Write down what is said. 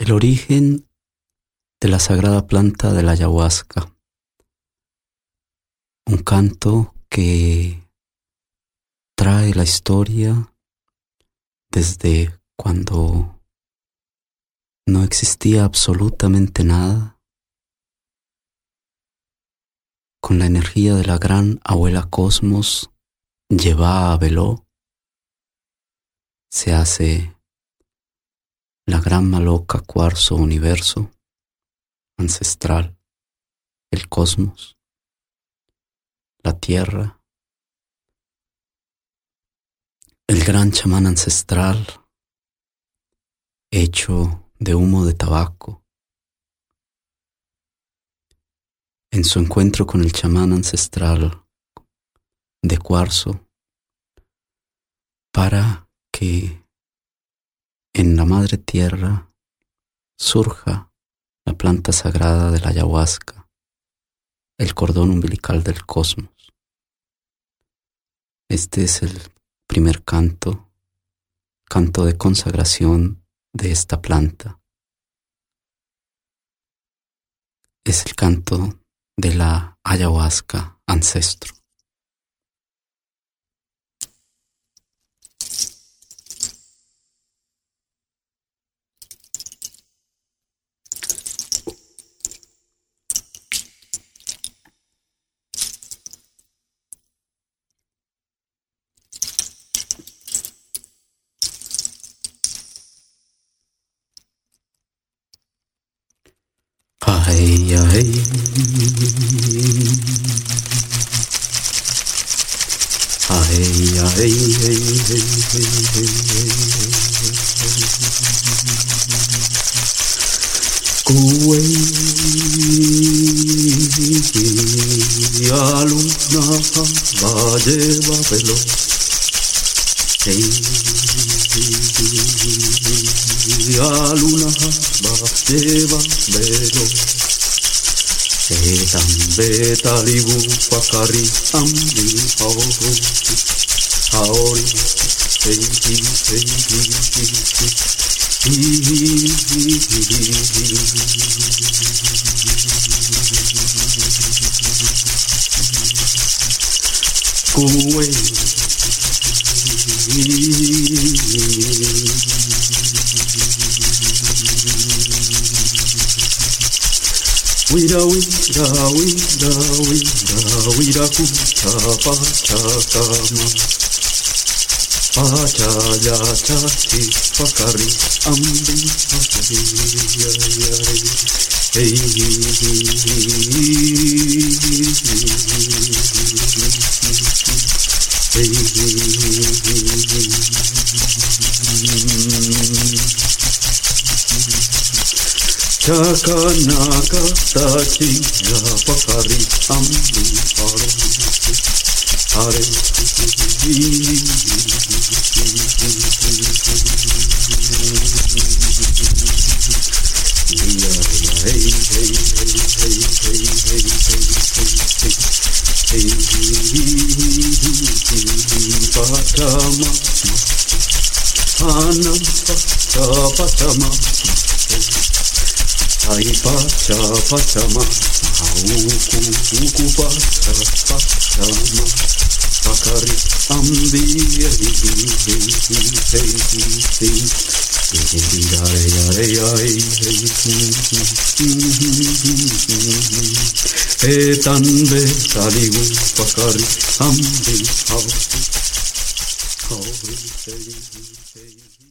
El origen de la sagrada planta de la ayahuasca. Un canto que trae la historia desde cuando no existía absolutamente nada, con la energía de la gran abuela Cosmos, Yevá Abeló, se hace la gran maloca cuarzo universo ancestral, el cosmos, la tierra, el gran chamán ancestral hecho de humo de tabaco. En su encuentro con el chamán ancestral de cuarzo, para que en la madre tierra surja la planta sagrada de la ayahuasca, el cordón umbilical del cosmos. Este es el primer canto de consagración de esta planta. Es el canto de la ayahuasca ancestro. Ay, ay, ay, ay, aluna va lleva pelo, aluna va lleva pelo. Etan betalibu pakari ambi haori Wira wira wira wira wira kucha pachakama pachaya chachi pakari ambi hey Chakanaka tachi ya pakari ambi hare Pachama Anam Pachama Ay pacha pachama, uku pacha pachama, pakari ambi etan betaligu pakari ambi